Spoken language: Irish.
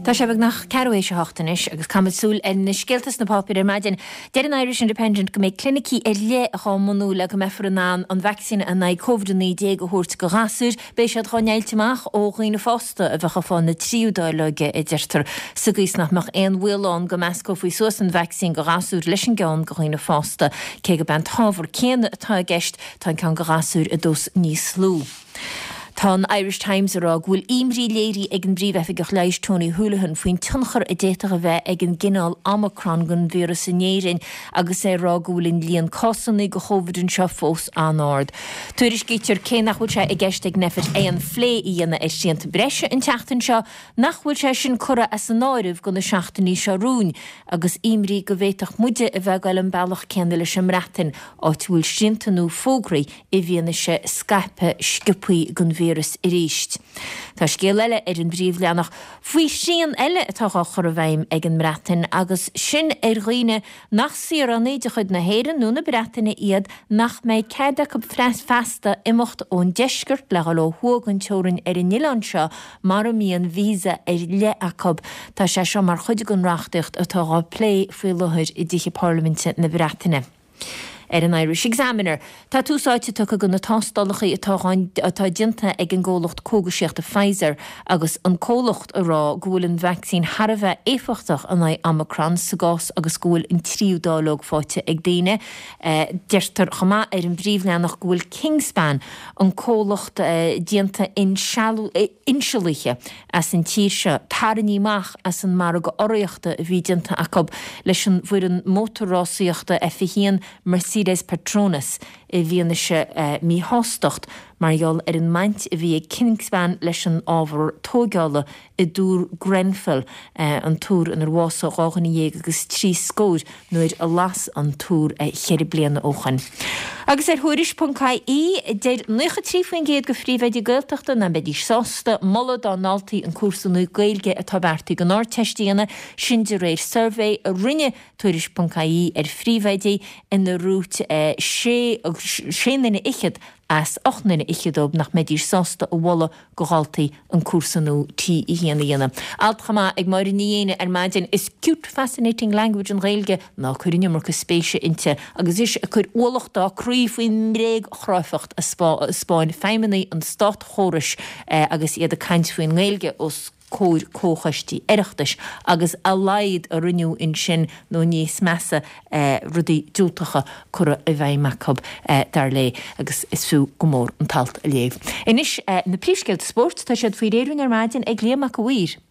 Tá sé bh nach ceéis hatanis agus cumsúil na scéaltas na papir maidin Dean Irish Independent go méid clinicí le a chamanúla go mefranán an vaccine a na COVID-19 go hút go gasúr, béis sé choneilteach ó chuoine fásta a bheitcha fá na tríúdáilege I deirtar sugus nach meach éon bhfuilán go measco faoi suas an vaccine go gasúr leis an gceann go chuoine fásta cé go ben tábhar céanna atá gceist tá can go gasúr a dós níos slú. Tá Irish Times ará bhfuil imrí léirí ag an bríomh efigach leis Tony Holohan faoin tunchar a déiteach a bheith ag an gcinál Omicron gon vírus in éirin agus rá bhfuil in líon cosanna go chóbhadún seo fós an áard. Tuairis gítear cé nachhfuil sé i gceist ag nefir éon phlé í dhéanana síanta breise in teachtain seo nachhfuil sé sin cura as an áirih go na seachtaí seo rún agus imrí go bhéiteach muide a bheith gail an bailach céanna leis an mreatain áit bhfuil sintanú fógraí I bhíonna sé scape scipuí gon vírus I ríist. Tá scéal eile an bríomh leannach faoi síon eile atá chur a bhaim ag an mreatain agus sin roioine nach siar an éide chud na héireann nó na breataine iad nach méid céada go festa imimecht ón deisgurt le go thugann teorann an Nílan seo mar mííon vísa le acob tá sé seo mar chuide gon reachtacht atá lé faoi luthir I dtíthe parlamente na breataine. An Irish Examiner. Tá túsáite tu go na tástálachaí atá dinta ag an ggólacht cógaisiachta Pfizer agus an cólacht ará gúil an vaccín Harbheith éfachtach an Omicron sa gás agus gúil in tríúdálóg fáte ag daine. Deirtar chama an bríomhleannach gúil Kingspan an cólacht dinta insealiche as an tíirse tarníach as an mar go oríochta bhí dinta acob leis an bhuiir an mótorrásaíochta fihíon Mercedes Petronas bhíonna se mí hástocht marall an maint bhí Kingspan leis an ábhar tógála I dúr Grenfell an túr an bhása gáchan dhéag agus trí scóir nuair a las an túr cheir bliana óchan. Agus thuiris.caí déir 93 faoin géad go phríomhheidí gailteachta na bedí sásta molla dá náltaí an cuasanú gailge atá beartaí go náirteistíana sin de réir survey a rinne thuiris.caí phríomhheidí ina rút séna ichiad as 8 ichiadób nach medír sásta ó bhla gohaltaí an cuasanú tí I dhéana. Altchama ag mar níhéine maidin is cute fascinating language an réilge ná chuirine mar go spéise inte agus is a chuir ólachtá críomhhaoin mréig chráifacht a Spáin feiminaí an stát chóris agus iad a caintfuoin réilge os cóir cóchaistí iireachtais agus a laid a rinneú in sin nó níos measa rudí dúltacha cura a bheith macob dar lé agus is fiú go mór an talt a léamh. Inis na príomhscéalt sport tá siad faoi réirún maidin ag léamach go bhuair.